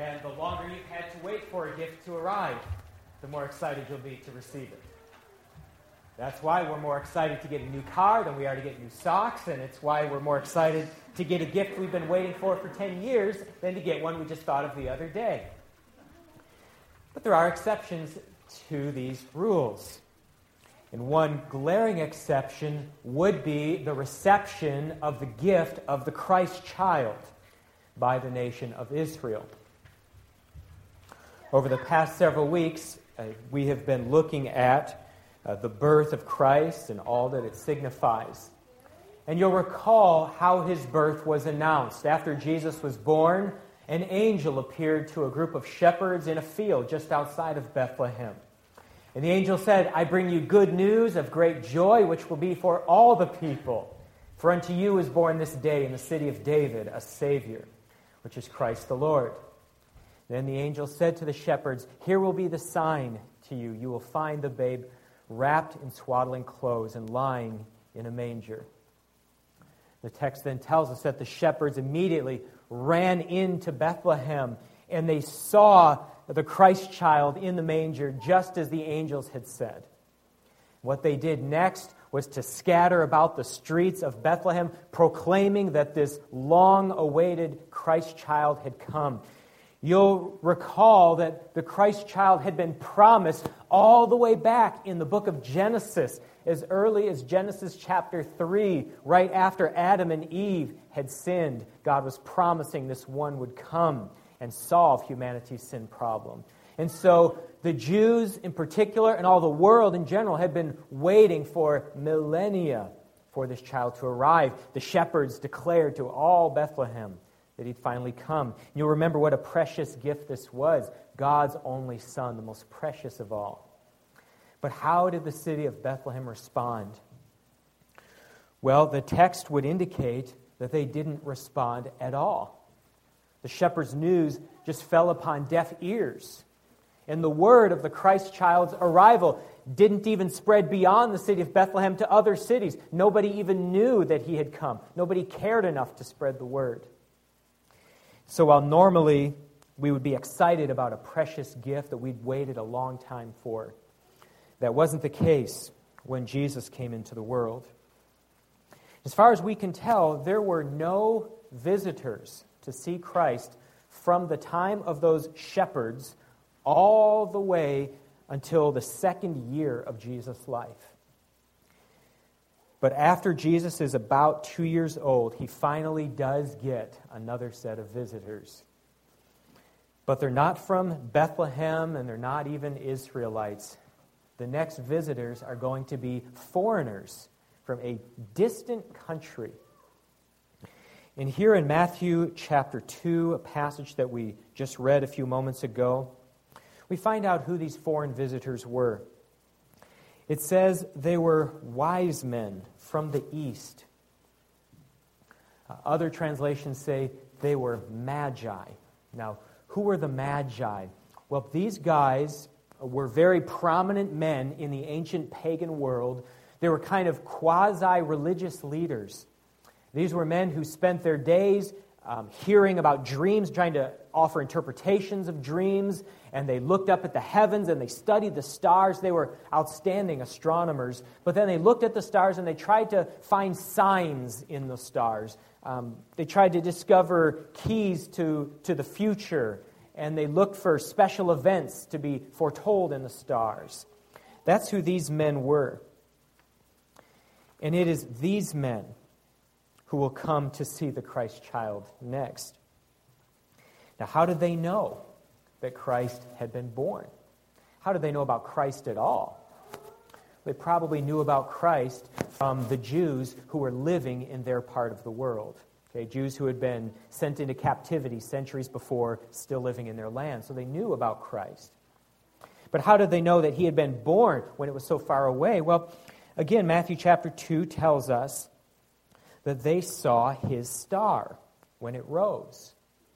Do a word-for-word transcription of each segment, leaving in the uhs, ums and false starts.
And the longer you've had to wait for a gift to arrive, the more excited you'll be to receive it. That's why we're more excited to get a new car than we are to get new socks, and it's why we're more excited to get a gift we've been waiting for for ten years than to get one we just thought of the other day. But there are exceptions to these rules. And one glaring exception would be the reception of the gift of the Christ child by the nation of Israel. Over the past several weeks, uh, we have been looking at uh, the birth of Christ and all that it signifies. And you'll recall how his birth was announced. After Jesus was born, an angel appeared to a group of shepherds in a field just outside of Bethlehem. And the angel said, "I bring you good news of great joy, which will be for all the people. For unto you is born this day in the city of David a Savior, which is Christ the Lord." Then the angel said to the shepherds, "Here will be the sign to you. You will find the babe wrapped in swaddling clothes and lying in a manger." The text then tells us that the shepherds immediately ran into Bethlehem, and they saw the Christ child in the manger, just as the angels had said. What they did next was to scatter about the streets of Bethlehem, proclaiming that this long-awaited Christ child had come. You'll recall that the Christ child had been promised all the way back in the book of Genesis, as early as Genesis chapter three, right after Adam and Eve had sinned. God was promising this one would come and solve humanity's sin problem. And so the Jews in particular, and all the world in general, had been waiting for millennia for this child to arrive. The shepherds declared to all Bethlehem that he'd finally come. And you'll remember what a precious gift this was. God's only son, the most precious of all. But how did the city of Bethlehem respond? Well, the text would indicate that they didn't respond at all. The shepherds' news just fell upon deaf ears. And the word of the Christ child's arrival didn't even spread beyond the city of Bethlehem to other cities. Nobody even knew that he had come. Nobody cared enough to spread the word. So while normally we would be excited about a precious gift that we'd waited a long time for, that wasn't the case when Jesus came into the world. As far as we can tell, there were no visitors to see Christ from the time of those shepherds all the way until the second year of Jesus' life. But after Jesus is about two years old, he finally does get another set of visitors. But they're not from Bethlehem, and they're not even Israelites. The next visitors are going to be foreigners from a distant country. And here in Matthew chapter two, a passage that we just read a few moments ago, we find out who these foreign visitors were. It says they were wise men from the east. Uh, other translations say they were magi. Now, who were the magi? Well, these guys were very prominent men in the ancient pagan world. They were kind of quasi-religious leaders. These were men who spent their days um, hearing about dreams, trying to offer interpretations of dreams, and they looked up at the heavens and they studied the stars. They were outstanding astronomers, but then they looked at the stars and they tried to find signs in the stars. Um, they tried to discover keys to, to the future, and they looked for special events to be foretold in the stars. That's who these men were. And it is these men who will come to see the Christ child next. Now, how did they know that Christ had been born? How did they know about Christ at all? They probably knew about Christ from the Jews who were living in their part of the world. Okay, Jews who had been sent into captivity centuries before, still living in their land. So they knew about Christ. But how did they know that he had been born when it was so far away? Well, again, Matthew chapter two tells us that they saw his star when it rose.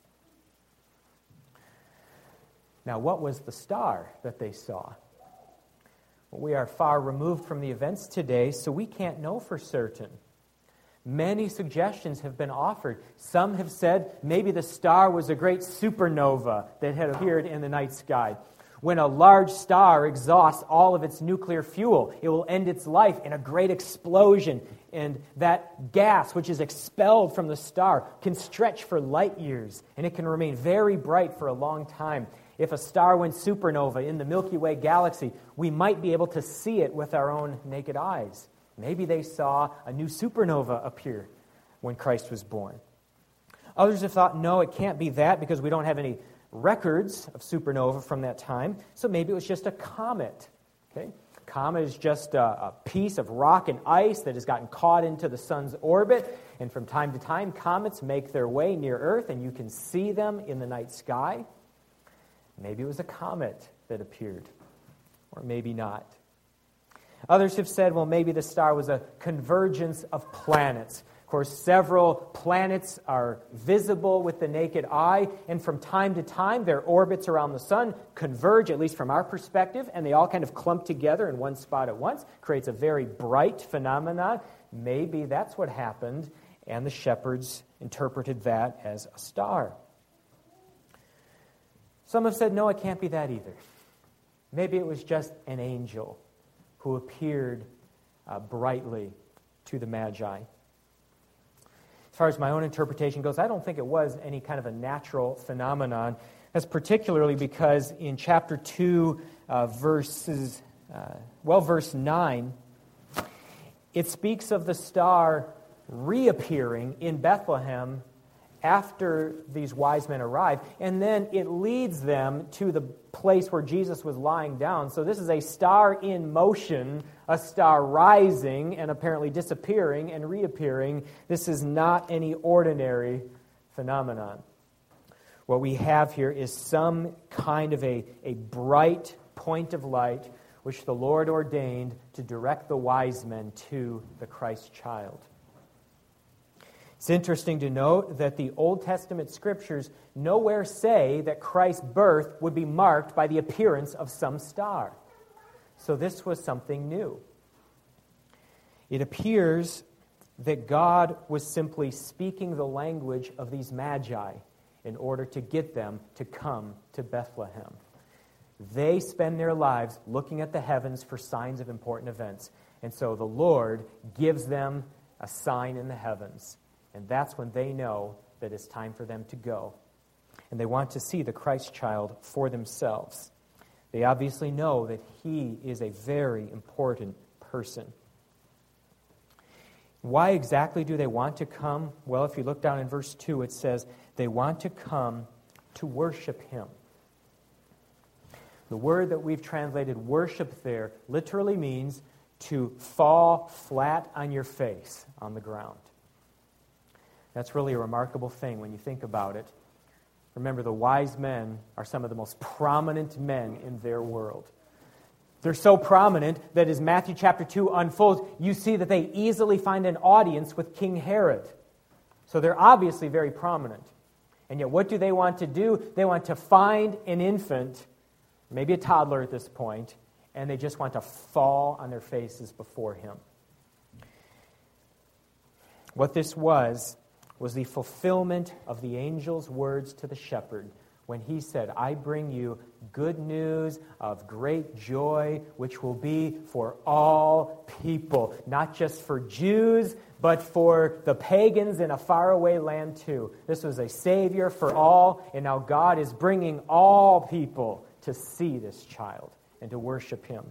Now, what was the star that they saw? Well, we are far removed from the events today, so we can't know for certain. Many suggestions have been offered. Some have said maybe the star was a great supernova that had appeared in the night sky. When a large star exhausts all of its nuclear fuel, it will end its life in a great explosion, and that gas, which is expelled from the star, can stretch for light years, and it can remain very bright for a long time. If a star went supernova in the Milky Way galaxy, we might be able to see it with our own naked eyes. Maybe they saw a new supernova appear when Christ was born. Others have thought, no, it can't be that because we don't have any records of supernova from that time, so maybe it was just a comet. Okay? Comet is just a, a piece of rock and ice that has gotten caught into the sun's orbit, and from time to time, comets make their way near Earth, and you can see them in the night sky. Maybe it was a comet that appeared, or maybe not. Others have said, well, maybe the star was a convergence of planets. Of course, several planets are visible with the naked eye, and from time to time, their orbits around the sun converge, at least from our perspective, and they all kind of clump together in one spot at once. Creates a very bright phenomenon. Maybe that's what happened, and the shepherds interpreted that as a star. Some have said, no, it can't be that either. Maybe it was just an angel who appeared uh, brightly to the Magi. As far as my own interpretation goes, I don't think it was any kind of a natural phenomenon. That's particularly because in chapter two, uh, verses, uh, well, verse nine, it speaks of the star reappearing in Bethlehem after these wise men arrive, and then it leads them to the place where Jesus was lying down. So this is a star in motion, a star rising and apparently disappearing and reappearing. This is not any ordinary phenomenon. What we have here is some kind of a, a bright point of light which the Lord ordained to direct the wise men to the Christ child. It's interesting to note that the Old Testament scriptures nowhere say that Christ's birth would be marked by the appearance of some star. So this was something new. It appears that God was simply speaking the language of these magi in order to get them to come to Bethlehem. They spend their lives looking at the heavens for signs of important events. And so the Lord gives them a sign in the heavens. And that's when they know that it's time for them to go. And they want to see the Christ child for themselves. They obviously know that he is a very important person. Why exactly do they want to come? Well, if you look down in verse two, it says they want to come to worship him. The word that we've translated worship there literally means to fall flat on your face on the ground. That's really a remarkable thing when you think about it. Remember, the wise men are some of the most prominent men in their world. They're so prominent that as Matthew chapter two unfolds, you see that they easily find an audience with King Herod. So they're obviously very prominent. And yet what do they want to do? They want to find an infant, maybe a toddler at this point, and they just want to fall on their faces before him. What this was, was the fulfillment of the angel's words to the shepherd when he said, I bring you good news of great joy, which will be for all people, not just for Jews, but for the pagans in a faraway land too. This was a Savior for all, and now God is bringing all people to see this child and to worship him.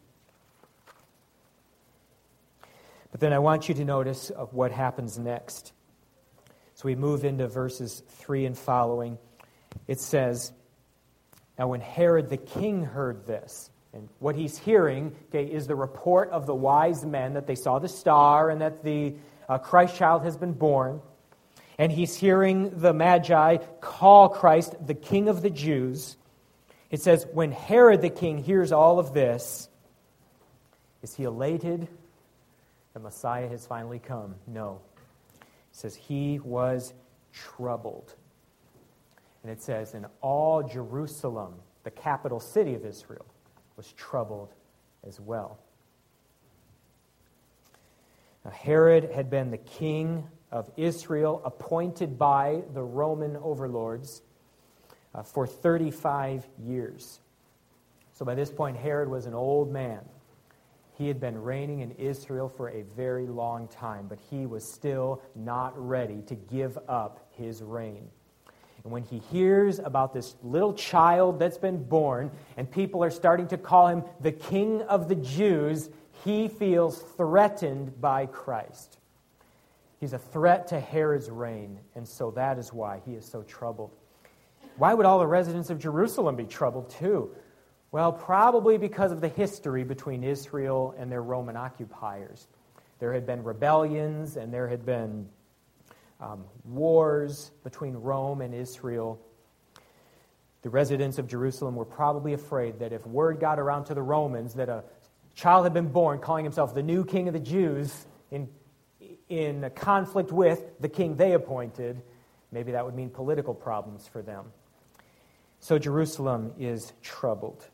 But then I want you to notice of what happens next. So we move into verses three and following. It says, now when Herod the king heard this, and what he's hearing, okay, is the report of the wise men that they saw the star and that the uh, Christ child has been born. And he's hearing the Magi call Christ the King of the Jews. It says, when Herod the king hears all of this, is he elated? The Messiah has finally come. No. It says he was troubled. And it says, and all Jerusalem, the capital city of Israel, was troubled as well. Now, Herod had been the king of Israel, appointed by the Roman overlords uh, for thirty-five years. So by this point, Herod was an old man. He had been reigning in Israel for a very long time, but he was still not ready to give up his reign. And when he hears about this little child that's been born, and people are starting to call him the King of the Jews, he feels threatened by Christ. He's a threat to Herod's reign, and so that is why he is so troubled. Why would all the residents of Jerusalem be troubled too? Well, probably because of the history between Israel and their Roman occupiers. There had been rebellions, and there had been um, wars between Rome and Israel. The residents of Jerusalem were probably afraid that if word got around to the Romans that a child had been born calling himself the new king of the Jews in, in a conflict with the king they appointed, maybe that would mean political problems for them. So Jerusalem is troubled.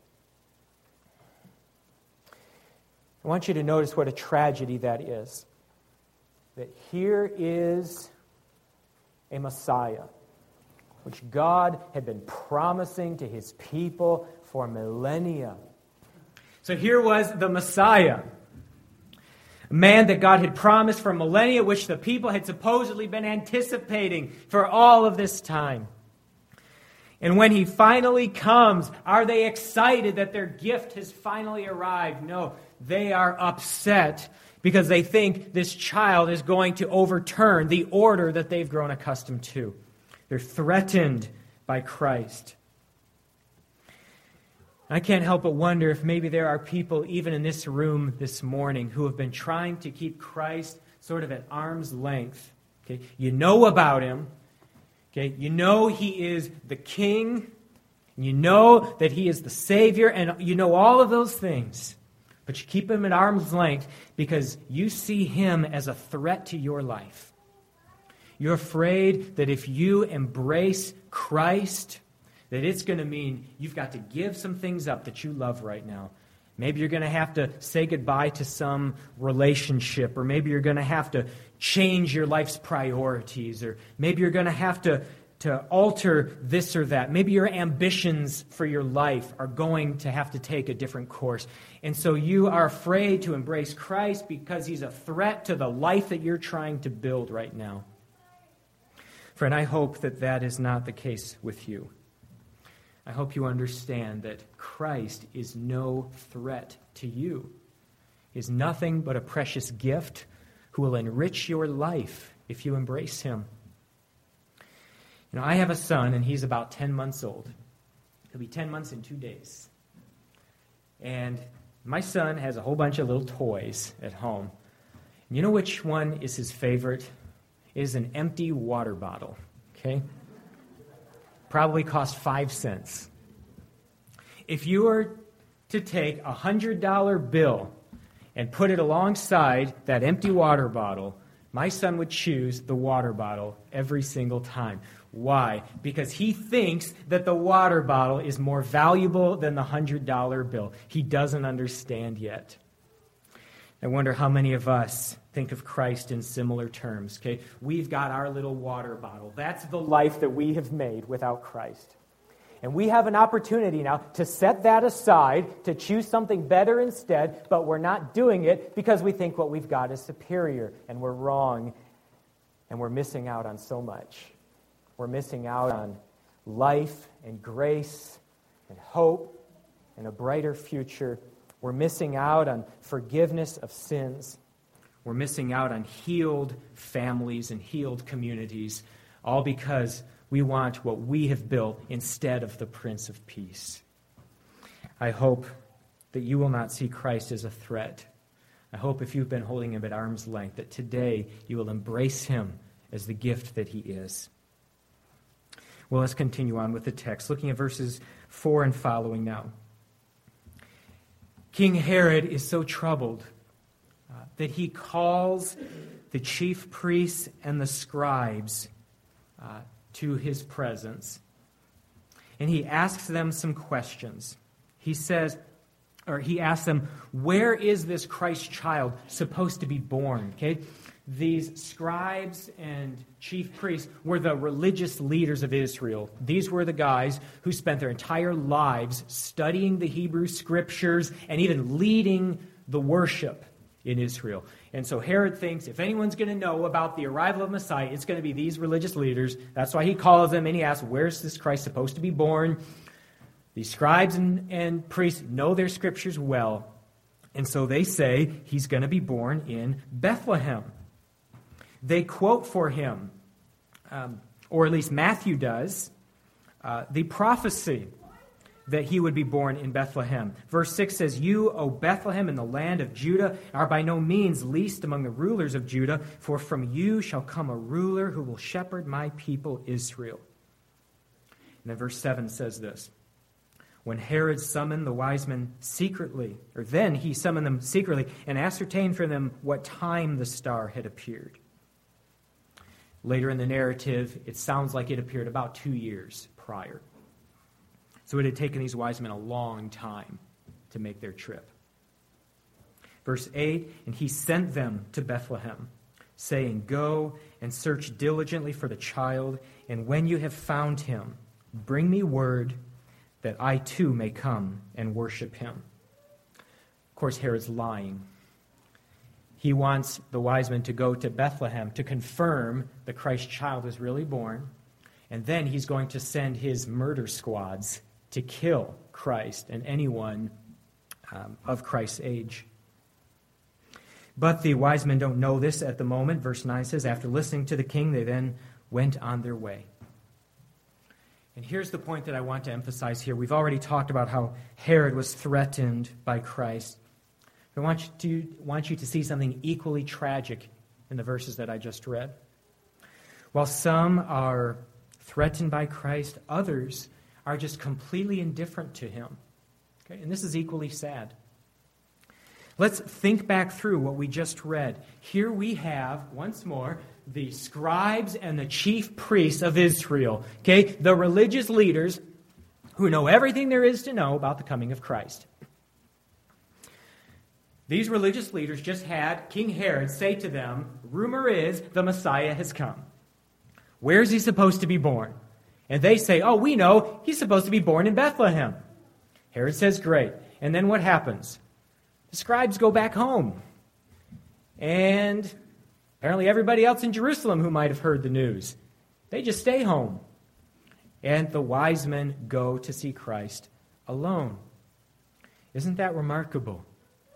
I want you to notice what a tragedy that is. That here is a Messiah, which God had been promising to his people for millennia. So here was the Messiah, a man that God had promised for millennia, which the people had supposedly been anticipating for all of this time. And when he finally comes, are they excited that their gift has finally arrived? No, they are upset because they think this child is going to overturn the order that they've grown accustomed to. They're threatened by Christ. I can't help but wonder if maybe there are people even in this room this morning who have been trying to keep Christ sort of at arm's length. Okay? You know about him. Okay, you know he is the king, and you know that he is the Savior, and you know all of those things. But you keep him at arm's length because you see him as a threat to your life. You're afraid that if you embrace Christ, that it's going to mean you've got to give some things up that you love right now. Maybe you're going to have to say goodbye to some relationship, or maybe you're going to have to change your life's priorities, or maybe you're going to have to, to alter this or that. Maybe your ambitions for your life are going to have to take a different course. And so you are afraid to embrace Christ because he's a threat to the life that you're trying to build right now. Friend, I hope that that is not the case with you. I hope you understand that Christ is no threat to you. He is nothing but a precious gift who will enrich your life if you embrace him. You know, I have a son, and he's about ten months old. He'll be ten months in two days. And my son has a whole bunch of little toys at home. And you know which one is his favorite? It is an empty water bottle, okay? Probably cost five cents. If you were to take a one hundred dollar bill and put it alongside that empty water bottle, my son would choose the water bottle every single time. Why? Because he thinks that the water bottle is more valuable than the one hundred dollar bill. He doesn't understand yet. I wonder how many of us think of Christ in similar terms. Okay, we've got our little water bottle. That's the life that we have made without Christ. And we have an opportunity now to set that aside, to choose something better instead, but we're not doing it because we think what we've got is superior, and we're wrong, and we're missing out on so much. We're missing out on life and grace and hope and a brighter future. We're missing out on forgiveness of sins. We're missing out on healed families and healed communities, all because we want what we have built instead of the Prince of Peace. I hope that you will not see Christ as a threat. I hope if you've been holding him at arm's length, that today you will embrace him as the gift that he is. Well, let's continue on with the text, looking at verses four and following now. King Herod is so troubled uh, that he calls the chief priests and the scribes uh, to his presence, and he asks them some questions. He says, or he asks them, where is this Christ child supposed to be born? Okay, these scribes and chief priests were the religious leaders of Israel. These were the guys who spent their entire lives studying the Hebrew Scriptures and even leading the worship in Israel. And so Herod thinks if anyone's going to know about the arrival of Messiah, it's going to be these religious leaders. That's why he calls them and he asks, where's this Christ supposed to be born? These scribes and, and priests know their Scriptures well. And so they say he's going to be born in Bethlehem. They quote for him, um, or at least Matthew does, uh, the prophecy that he would be born in Bethlehem. Verse six says, you, O Bethlehem, in the land of Judah, are by no means least among the rulers of Judah, for from you shall come a ruler who will shepherd my people Israel. And then verse seven says this, when Herod summoned the wise men secretly, or then he summoned them secretly and ascertained from them what time the star had appeared. Later in the narrative, it sounds like it appeared about two years prior. So it had taken these wise men a long time to make their trip. Verse eight, and he sent them to Bethlehem, saying, go and search diligently for the child, and when you have found him, bring me word that I too may come and worship him. Of course, Herod's lying. He wants the wise men to go to Bethlehem to confirm the Christ child was really born, and then he's going to send his murder squads to kill Christ and anyone um, of Christ's age. But the wise men don't know this at the moment. Verse nine says, after listening to the king, they then went on their way. And here's the point that I want to emphasize here. We've already talked about how Herod was threatened by Christ. I want you to, want you to see something equally tragic in the verses that I just read. While some are threatened by Christ, others are just completely indifferent to him. Okay? And this is equally sad. Let's think back through what we just read. Here we have, once more, the scribes and the chief priests of Israel. Okay? The religious leaders who know everything there is to know about the coming of Christ. These religious leaders just had King Herod say to them, rumor is the Messiah has come. Where is he supposed to be born? And they say, oh, we know, he's supposed to be born in Bethlehem. Herod says, great. And then what happens? The scribes go back home. And apparently everybody else in Jerusalem who might have heard the news, they just stay home. And the wise men go to see Christ alone. Isn't that remarkable?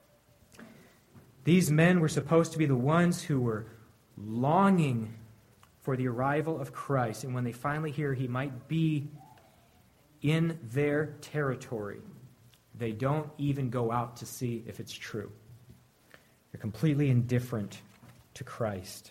These men were supposed to be the ones who were longing for the arrival of Christ. And when they finally hear he might be in their territory, they don't even go out to see if it's true. They're completely indifferent to Christ.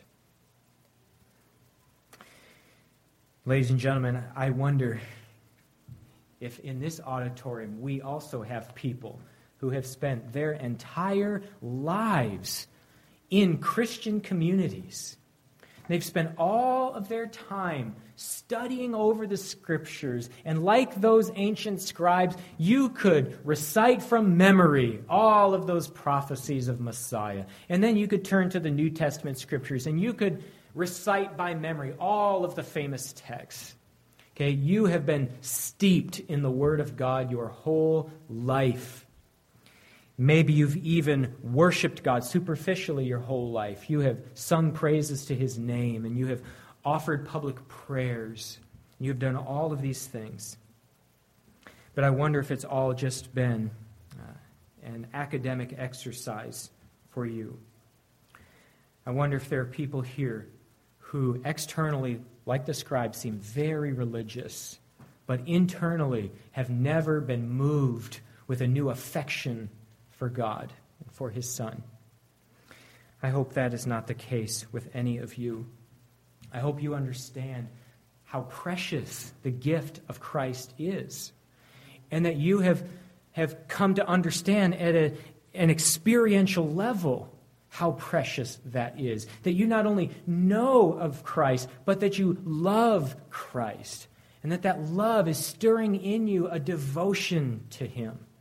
Ladies and gentlemen, I wonder if in this auditorium we also have people who have spent their entire lives in Christian communities. They've spent all of their time studying over the Scriptures, and like those ancient scribes, you could recite from memory all of those prophecies of Messiah. And then you could turn to the New Testament Scriptures, and you could recite by memory all of the famous texts. Okay, you have been steeped in the Word of God your whole life. Maybe you've even worshiped God superficially your whole life. You have sung praises to His name, and you have offered public prayers. You have done all of these things. But I wonder if it's all just been uh, an academic exercise for you. I wonder if there are people here who externally, like the scribes, seem very religious, but internally have never been moved with a new affection for God and for His Son. I hope that is not the case with any of you. I hope you understand how precious the gift of Christ is, and that you have, have come to understand at a, an experiential level how precious that is. That you not only know of Christ, but that you love Christ, and that that love is stirring in you a devotion to Him.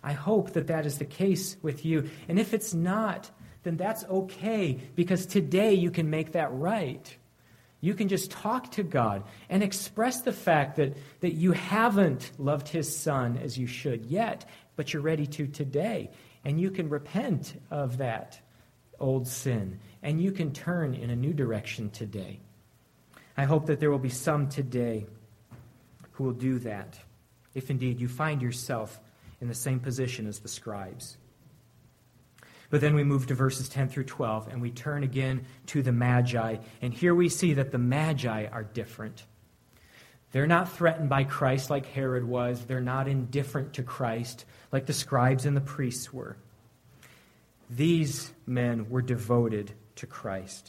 I hope that that is the case with you. And if it's not, then that's okay, because today you can make that right. You can just talk to God and express the fact that, that you haven't loved his Son as you should yet, but you're ready to today. And you can repent of that old sin, and you can turn in a new direction today. I hope that there will be some today who will do that, if indeed you find yourself in the same position as the scribes. But then we move to verses ten through twelve, and we turn again to the Magi. And here we see that the Magi are different. They're not threatened by Christ like Herod was. They're not indifferent to Christ like the scribes and the priests were. These men were devoted to Christ.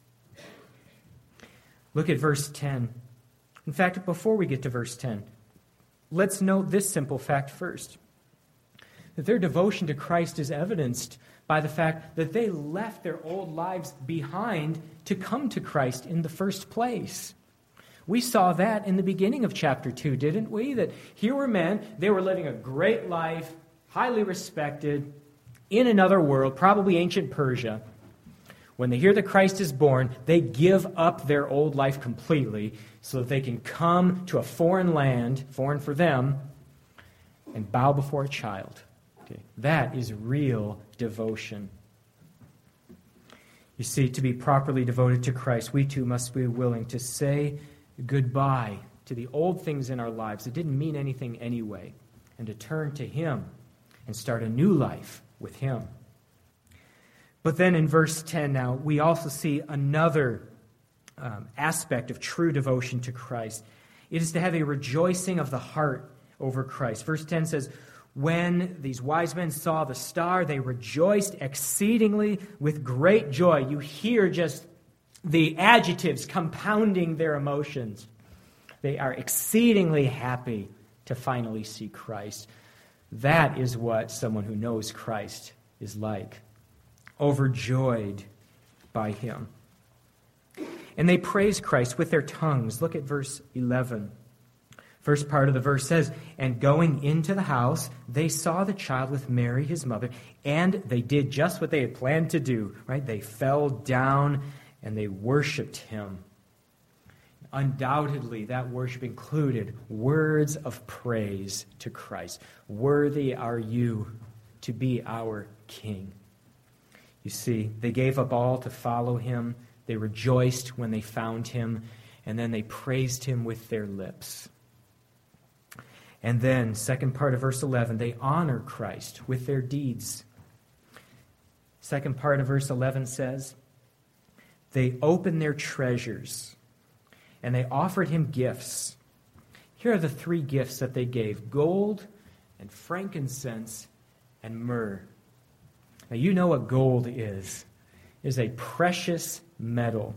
Look at verse ten. In fact, before we get to verse ten, let's note this simple fact first. That their devotion to Christ is evidenced by the fact that they left their old lives behind to come to Christ in the first place. We saw that in the beginning of chapter two, didn't we? That here were men, they were living a great life, highly respected, in another world, probably ancient Persia. When they hear that Christ is born, they give up their old life completely so that they can come to a foreign land, foreign for them, and bow before a child. Okay, that is real devotion. You see, to be properly devoted to Christ, we too must be willing to say goodbye to the old things in our lives that didn't mean anything anyway, and to turn to him and start a new life with him. But then in verse ten now, we also see another um, aspect of true devotion to Christ. It is to have a rejoicing of the heart over Christ. Verse ten says, when these wise men saw the star, they rejoiced exceedingly with great joy. You hear just the adjectives compounding their emotions. They are exceedingly happy to finally see Christ. That is what someone who knows Christ is like. Overjoyed by him. And they praise Christ with their tongues. Look at verse eleven. First part of the verse says, and going into the house, they saw the child with Mary, his mother, and they did just what they had planned to do, right? They fell down and they worshiped him. Undoubtedly, that worship included words of praise to Christ. Worthy are you to be our King. You see, they gave up all to follow him. They rejoiced when they found him, and then they praised him with their lips. And then, second part of verse eleven, they honor Christ with their deeds. Second part of verse eleven says, they opened their treasures, and they offered him gifts. Here are the three gifts that they gave: gold and frankincense and myrrh. Now, you know what gold is. It is a precious metal.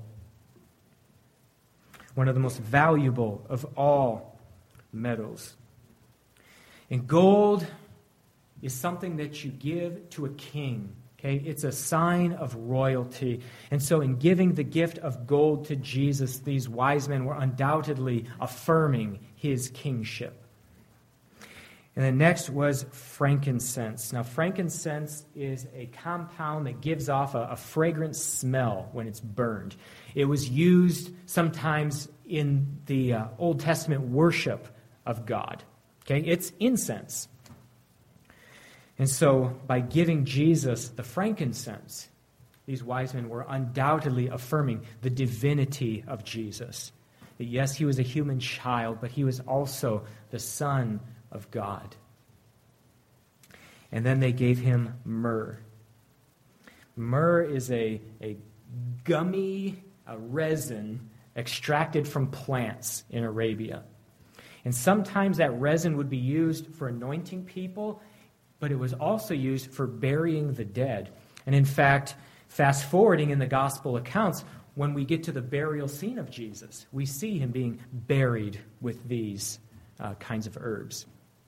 One of the most valuable of all metals. And gold is something that you give to a king. Okay? It's a sign of royalty. And so in giving the gift of gold to Jesus, these wise men were undoubtedly affirming his kingship. And then next was frankincense. Now, frankincense is a compound that gives off a, a fragrant smell when it's burned. It was used sometimes in the uh, Old Testament worship of God. Okay, it's incense. And so, by giving Jesus the frankincense, these wise men were undoubtedly affirming the divinity of Jesus. That yes, he was a human child, but he was also the Son of God. And then they gave him myrrh. Myrrh is a, a gummy a resin extracted from plants in Arabia. And sometimes that resin would be used for anointing people, but it was also used for burying the dead. And in fact, fast forwarding in the gospel accounts, when we get to the burial scene of Jesus, we see him being buried with these uh, kinds of herbs.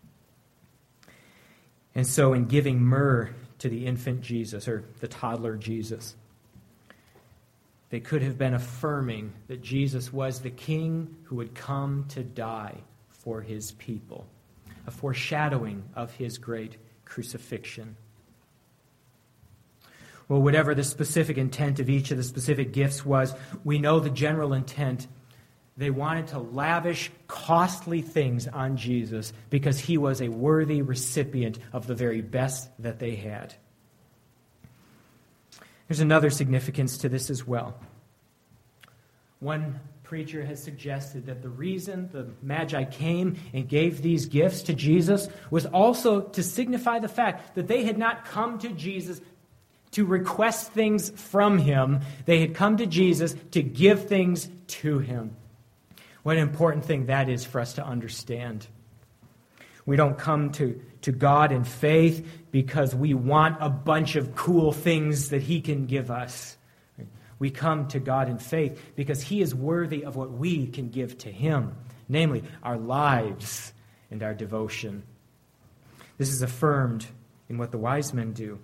And so in giving myrrh to the infant Jesus, or the toddler Jesus, they could have been affirming that Jesus was the king who would come to die for his people, a foreshadowing of his great crucifixion. Well, whatever the specific intent of each of the specific gifts was, we know the general intent. They wanted to lavish costly things on Jesus because he was a worthy recipient of the very best that they had. There's another significance to this as well. One preacher has suggested that the reason the Magi came and gave these gifts to Jesus was also to signify the fact that they had not come to Jesus to request things from him. They had come to Jesus to give things to him. What an important thing that is for us to understand. We don't come to, to God in faith because we want a bunch of cool things that he can give us. We come to God in faith because he is worthy of what we can give to him, namely our lives and our devotion. This is affirmed in what the wise men do.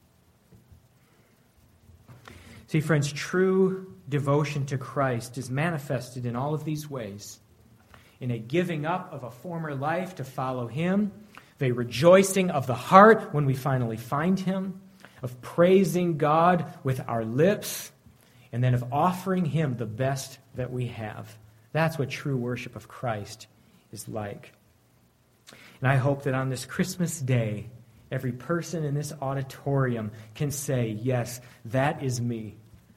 See, friends, true devotion to Christ is manifested in all of these ways. In a giving up of a former life to follow him, of a rejoicing of the heart when we finally find him, of praising God with our lips, and then of offering him the best that we have. That's what true worship of Christ is like. And I hope that on this Christmas day, every person in this auditorium can say, yes, that is me.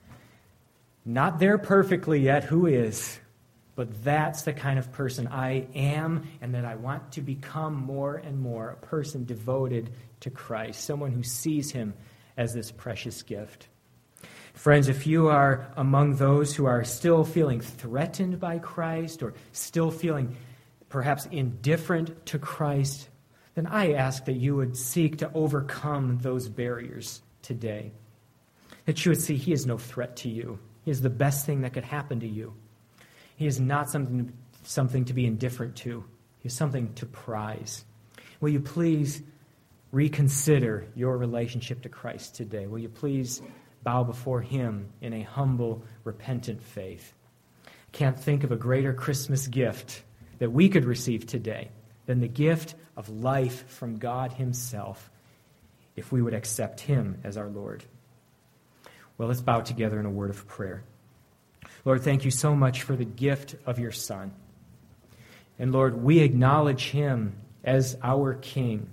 Not there perfectly yet, who is? But that's the kind of person I am, and that I want to become more and more, a person devoted to Christ, someone who sees him as this precious gift. Friends, if you are among those who are still feeling threatened by Christ, or still feeling perhaps indifferent to Christ, then I ask that you would seek to overcome those barriers today. That you would see he is no threat to you. He is the best thing that could happen to you. He is not something, something to be indifferent to. He is something to prize. Will you please reconsider your relationship to Christ today? Will you please bow before him in a humble, repentant faith? I can't think of a greater Christmas gift that we could receive today than the gift of life from God himself, if we would accept him as our Lord. Well, let's bow together in a word of prayer. Lord, thank you so much for the gift of your Son. And Lord, we acknowledge him as our King.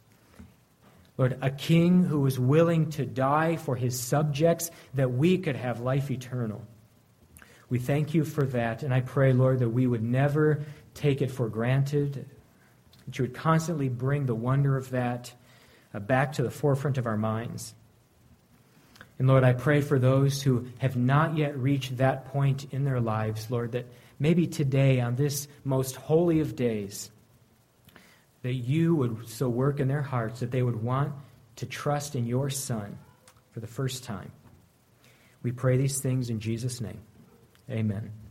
Lord, a king who was willing to die for his subjects that we could have life eternal. We thank you for that, and I pray, Lord, that we would never take it for granted, that you would constantly bring the wonder of that uh, back to the forefront of our minds. And Lord, I pray for those who have not yet reached that point in their lives, Lord, that maybe today, on this most holy of days, that you would so work in their hearts that they would want to trust in your Son for the first time. We pray these things in Jesus' name. Amen.